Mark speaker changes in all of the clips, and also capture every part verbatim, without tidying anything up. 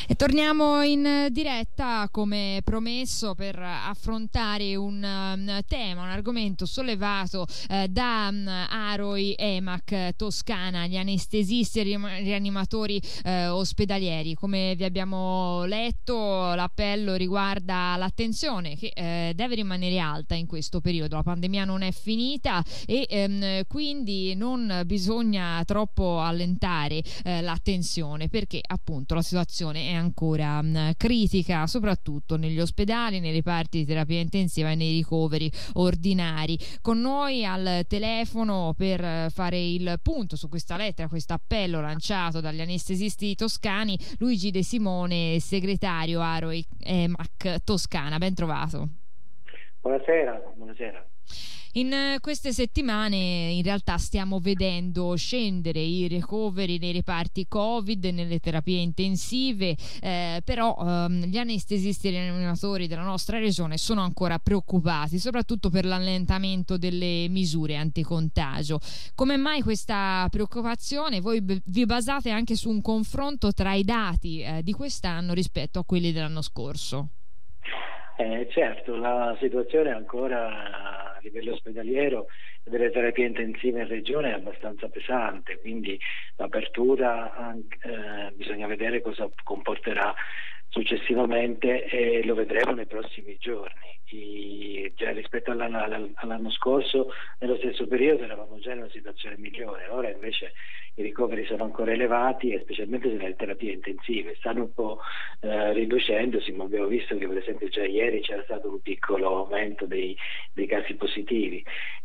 Speaker 1: E torniamo in diretta come promesso per affrontare un um, tema, un argomento sollevato eh, da um, Aroi EMAC Toscana, gli anestesisti e rianimatori eh, ospedalieri. Come vi abbiamo letto, l'appello riguarda l'attenzione che eh, deve rimanere alta in questo periodo. La pandemia non è finita e ehm, quindi non bisogna troppo allentare eh, l'attenzione, perché appunto la situazione è ancora mh, critica, soprattutto negli ospedali, nei reparti di terapia intensiva e nei ricoveri ordinari. Con noi al telefono per fare il punto su questa lettera, questo appello lanciato dagli anestesisti toscani, Luigi De Simone, segretario Aroi EMAC Toscana. Ben trovato.
Speaker 2: Buonasera, buonasera.
Speaker 1: In queste settimane in realtà stiamo vedendo scendere i ricoveri nei reparti Covid, nelle terapie intensive, eh, però ehm, gli anestesisti e i rianimatori della nostra regione sono ancora preoccupati, soprattutto per l'allentamento delle misure anticontagio. Come mai questa preoccupazione? Voi b- vi basate anche su un confronto tra i dati eh, di quest'anno rispetto a quelli dell'anno scorso?
Speaker 2: Eh, certo, la situazione ancora a livello ospedaliero delle terapie intensive in regione è abbastanza pesante, quindi l'apertura anche, eh, bisogna vedere cosa comporterà successivamente e lo vedremo nei prossimi giorni. I, già rispetto all'anno, all'anno scorso, nello stesso periodo eravamo già in una situazione migliore, ora invece i ricoveri sono ancora elevati e specialmente nelle terapie intensive stanno un po' eh, riducendosi, ma abbiamo visto che per esempio già ieri c'era stato un piccolo aumento dei, dei casi positivi,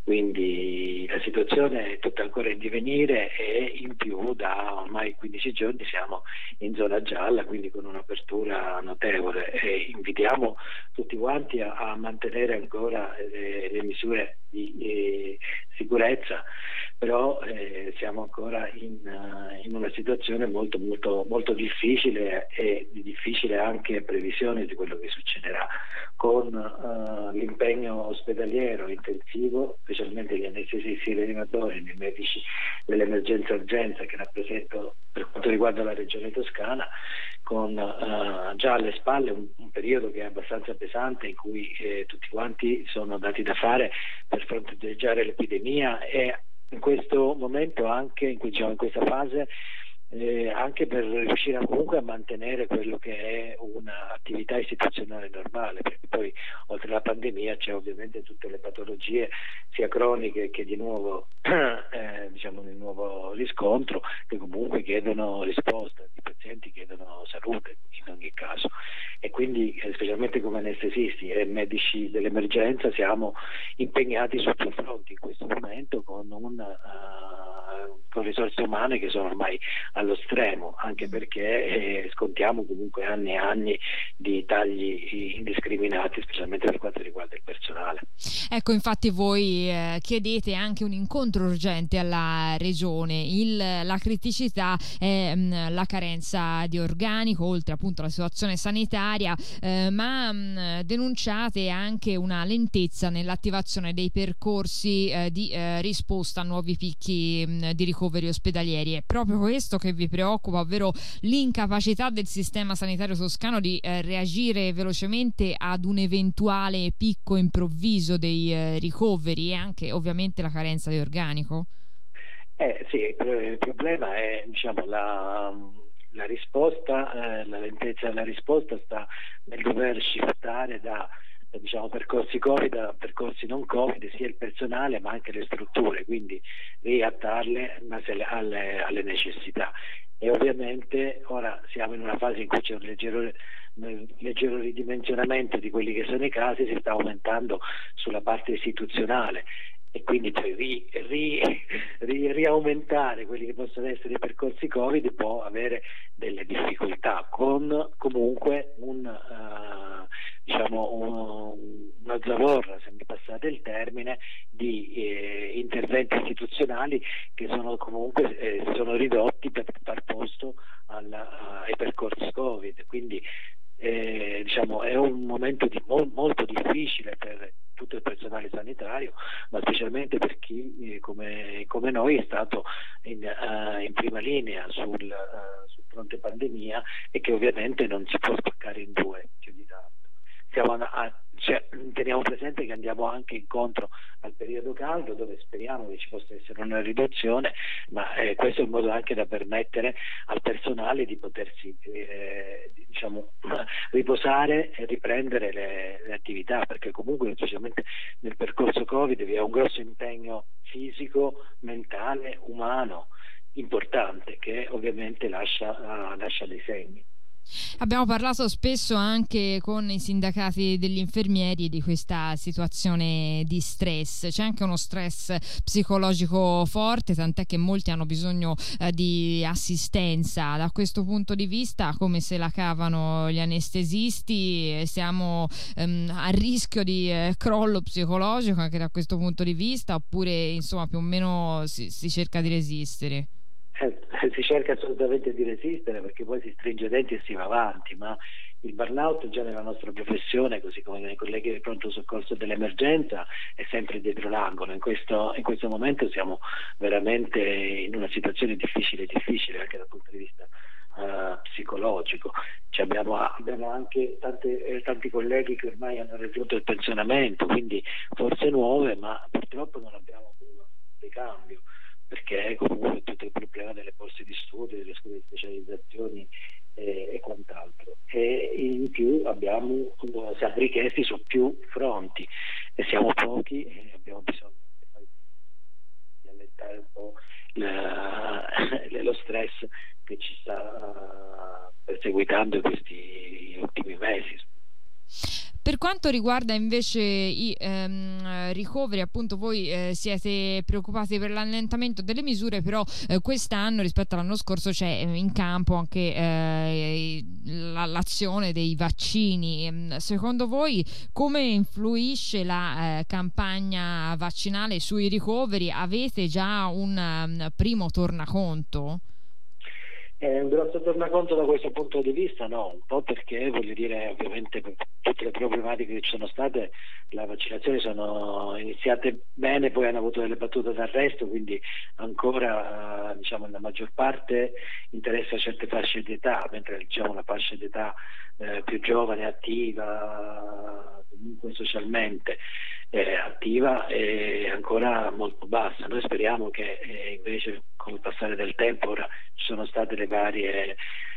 Speaker 2: quindi la situazione è tutta ancora in divenire e in più da ormai quindici giorni siamo in zona gialla, quindi con un'apertura notevole, e invitiamo tutti quanti a, a mantenere ancora eh, le misure di eh, sicurezza, però eh, siamo ancora in, uh, in una situazione molto molto molto difficile e di difficile anche previsione di quello che succederà con uh, l'impegno ospedaliero intensivo, specialmente gli anestesisti rianimatori, i medici dell'emergenza urgenza che rappresento per quanto riguarda la regione toscana, con uh, già alle spalle un, un periodo che è abbastanza pesante in cui eh, tutti quanti sono dati da fare per fronteggiare l'epidemia e in questo momento anche in, diciamo, in questa fase eh, anche per riuscire a, comunque a mantenere quello che è un'attività istituzionale normale, perché poi oltre alla pandemia c'è ovviamente tutte le patologie sia croniche che di nuovo eh, diciamo di nuovo riscontro, che comunque chiedono risposta, i pazienti chiedono salute in ogni caso, e quindi eh, specialmente come anestesisti e medici dell'emergenza siamo impegnati su più fronti in questo momento con un uh, con risorse umane che sono ormai allo stremo, anche perché eh, scontiamo comunque anni e anni di tagli indiscriminati, specialmente per quanto riguarda il personale.
Speaker 1: Ecco, infatti voi eh, chiedete anche un incontro urgente alla regione. Il, la criticità è mh, la carenza di organico, oltre appunto alla situazione sanitaria, eh, ma mh, denunciate anche una lentezza nell'attivazione dei percorsi eh, di eh, risposta a nuovi picchi mh, di ricoveri ospedalieri. È proprio questo che vi preoccupa, ovvero l'incapacità del sistema sanitario toscano di eh, reagire velocemente ad un eventuale picco improvviso dei eh, ricoveri, e anche ovviamente la carenza di organico?
Speaker 2: Eh sì, il problema è diciamo la, la risposta, eh, la lentezza della risposta sta nel dover shiftare da diciamo percorsi Covid a percorsi non Covid sia il personale ma anche le strutture, quindi riadattarle in base alle, alle, alle necessità. E ovviamente ora siamo in una fase in cui c'è un leggero, un leggero ridimensionamento di quelli che sono i casi, si sta aumentando sulla parte istituzionale e quindi poi ri, ri, ri, riaumentare quelli che possono essere i percorsi Covid può avere delle difficoltà, con comunque un uh, diciamo un, una zavorra, se mi passate il termine, di eh, interventi istituzionali che sono comunque eh, sono ridotti per far posto alla, ai percorsi Covid, quindi eh, diciamo è un momento di, mo, molto difficile per tutto il personale sanitario, ma specialmente per chi eh, come, come noi è stato in, uh, in prima linea sul, uh, sul fronte pandemia e che ovviamente non si può spaccare in due più di tanto. Siamo a, cioè, teniamo presente che andiamo anche incontro al periodo caldo, dove speriamo che ci possa essere una riduzione, ma eh, questo è un modo anche da permettere al personale di potersi eh, diciamo, riposare e riprendere le, le attività, perché comunque specialmente nel percorso Covid vi è un grosso impegno fisico, mentale, umano importante, che ovviamente lascia, uh, lascia dei segni.
Speaker 1: Abbiamo parlato spesso anche con i sindacati degli infermieri di questa situazione di stress. C'è anche uno stress psicologico forte, tant'è che molti hanno bisogno eh, di assistenza. Da questo punto di vista, come se la cavano gli anestesisti? Siamo ehm, a rischio di eh, crollo psicologico anche da questo punto di vista, oppure insomma più o meno si, si cerca di resistere?
Speaker 2: Si cerca assolutamente di resistere, perché poi si stringe i denti e si va avanti, ma il burnout già nella nostra professione, così come nei colleghi del pronto soccorso dell'emergenza, è sempre dietro l'angolo. In questo, in questo momento siamo veramente in una situazione difficile, difficile anche dal punto di vista uh, psicologico. Cioè abbiamo, abbiamo anche tante, eh, tanti colleghi che ormai hanno raggiunto il pensionamento, quindi forze nuove, ma purtroppo non abbiamo un ricambio, perché comunque tutto il problema delle borse di studio, delle scuole di specializzazioni e, e quant'altro. E in più abbiamo, siamo richiesti su più fronti e siamo pochi e abbiamo bisogno di allentare un po' la, lo stress che ci sta perseguitando in questi ultimi mesi.
Speaker 1: Per quanto riguarda invece i ehm, ricoveri, appunto voi eh, siete preoccupati per l'allentamento delle misure, però eh, quest'anno rispetto all'anno scorso c'è in campo anche eh, l'azione dei vaccini. Secondo voi come influisce la eh, campagna vaccinale sui ricoveri? Avete già un um, primo tornaconto?
Speaker 2: È un grosso tornaconto da questo punto di vista, no, un po' perché voglio dire ovviamente per tutte le problematiche che ci sono state, le vaccinazioni sono iniziate bene, poi hanno avuto delle battute d'arresto, quindi ancora diciamo la maggior parte interessa certe fasce di età, mentre diciamo la fascia di età eh, più giovane, attiva, comunque socialmente eh, attiva è ancora molto bassa. Noi speriamo che eh, invece con il passare del tempo, ora ci sono state le varie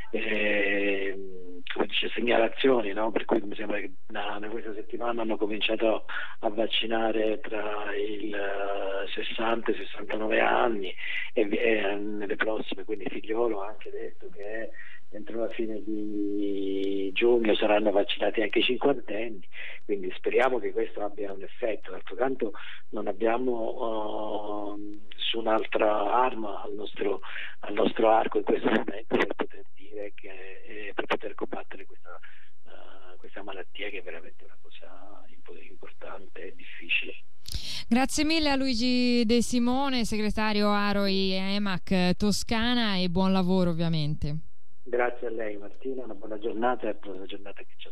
Speaker 2: eh, come dice, segnalazioni, no? Per cui mi sembra che da, da questa settimana hanno cominciato a vaccinare tra il uh, sessanta e sessantanove anni e, e nelle prossime, quindi Figliolo ha anche detto che entro la fine di giugno saranno vaccinati anche i cinquantenni, quindi speriamo che questo abbia un effetto. D'altro canto non abbiamo uh, nessun'altra arma al nostro, al nostro arco in questo momento per poter dire che eh, per poter combattere questa, uh, questa malattia, che è veramente una cosa importante e difficile.
Speaker 1: Grazie mille a Luigi De Simone, segretario AROI E M A C Toscana, e buon lavoro ovviamente.
Speaker 2: Grazie a lei Martina, una buona giornata e buona giornata che ci